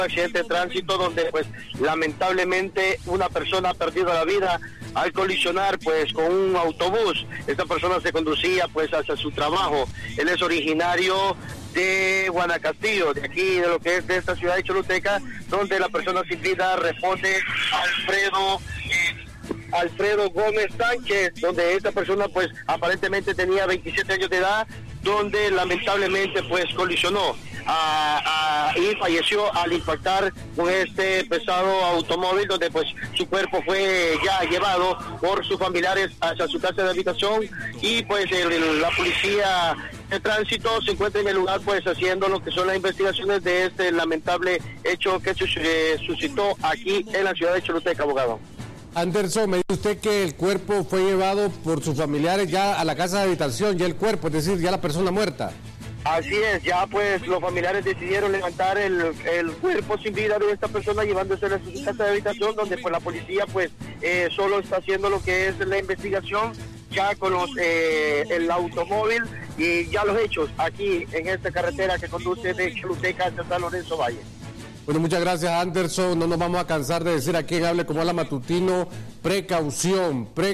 accidente de tránsito donde pues lamentablemente una persona ha perdido la vida al colisionar pues con un autobús. Esta persona se conducía pues hacia su trabajo. Él es originario de Guanacastillo, de aquí, de lo que es de esta ciudad de Choluteca, donde la persona sin vida responde Alfredo Gómez Sánchez, donde esta persona pues aparentemente tenía 27 años de edad, donde lamentablemente pues colisionó y falleció al impactar con este pesado automóvil, donde pues su cuerpo fue ya llevado por sus familiares hacia su casa de habitación, y pues la policía de tránsito se encuentra en el lugar pues haciendo lo que son las investigaciones de este lamentable hecho que suscitó aquí en la ciudad de Choluteca, abogado. Anderson, me dice usted que el cuerpo fue llevado por sus familiares ya a la casa de habitación, ya el cuerpo, es decir, ya la persona muerta. Así es, ya pues los familiares decidieron levantar el cuerpo sin vida de esta persona, llevándoselo a su casa de habitación, donde pues la policía pues solo está haciendo lo que es la investigación ya con el automóvil y ya los hechos aquí en esta carretera que conduce de Choluteca hasta San Lorenzo Valle. Bueno, muchas gracias, Anderson. No nos vamos a cansar de decir aquí en Hable como Habla Matutino, precaución.